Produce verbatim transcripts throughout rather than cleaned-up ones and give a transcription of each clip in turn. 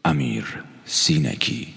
امیر سینگی.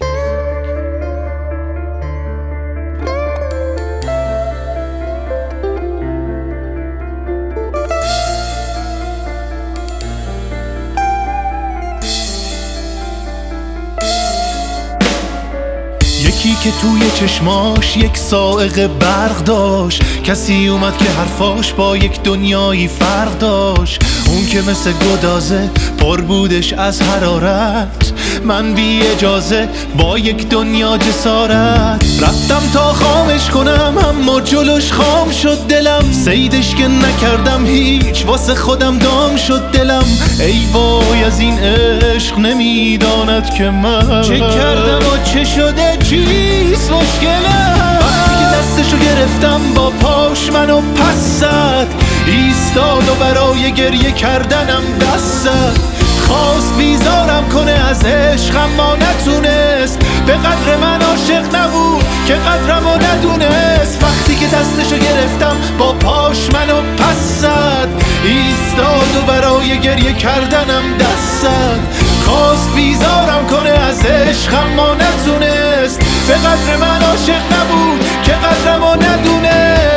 یکی که توی چشماش یک صاعقه برق داشت، کسی اومد که حرفاش با یک دنیایی فرق داشت. اون که مثل گدازه پر بودش از حرارت، من بی اجازه با یک دنیا جسارت رفتم تا خامش کنم، اما جلوش خام شد دلم. صیدش که نکردم هیچ، واسه خودم دام شد دلم. ای وای از این عشق نمیداند که من چه کردم و چه شده، چیست مشکلم. وقتی که دستشو گرفتم با پاش منو پس زد، ایستاد و برای گریه کردنم دست زد. خواست بیزارم کنه از عشق اما نتونست، به قدر من عاشق نبود که قدرمو ندونست. وقتی که دستشو گرفتم با پاش منو پس زد، ایستاد و برای گریه کردنم دست زد. خواست بیزارم کنه از عشق اما نتونست، به قدر من عاشق نبود که قدرمو ندونست.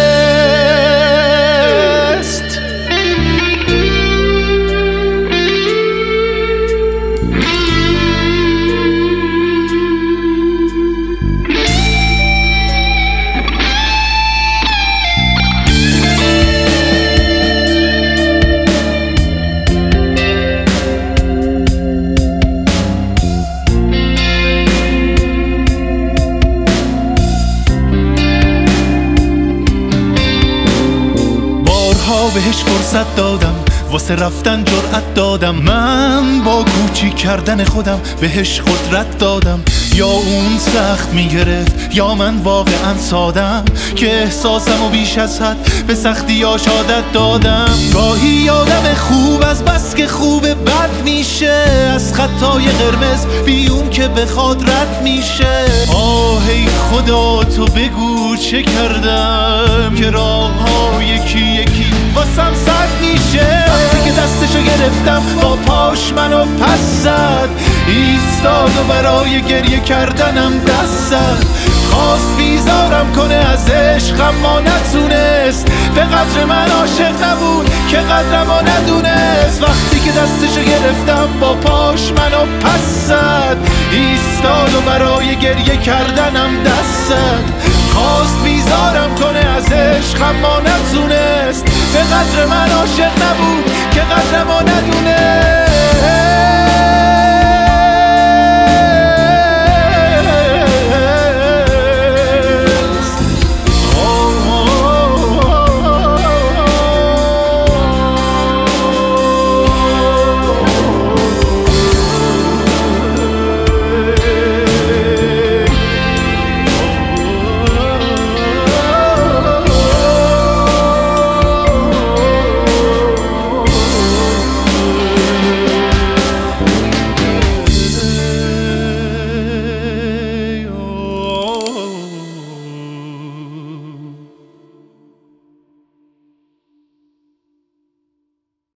بهش فرصت دادم، واسه رفتن جرأت دادم. من با کوچی کردن خودم بهش قدرت دادم. یا اون سخت میگرفت یا من واقعا سادم، که احساسم و بیش از حد به سختی عادت دادم. گاهی یادم خوب از بس که خوب بد میشه، از خطای قرمز بی اون که بخواد رد میشه. آه ای خدا تو بگو چه کردم که راه ها یکی یکی واسم سد میشه. وقتی که دستشو گرفتم با پاش منو پس زد، ایستاد و برای گریه کردنم دست زد. خواست بیزارم کنه از عشق اما نتونست، به قدر من عاشق نبود که قدرمو ندونست. وقتی که دستشو گرفتم با پاش منو پس زد، ایستاد و برای گریه کردنم دست زد. خواست بیزارم کنه از عشق اما نتونست، به قدر من عاشق نبود که قدرمو ندونست.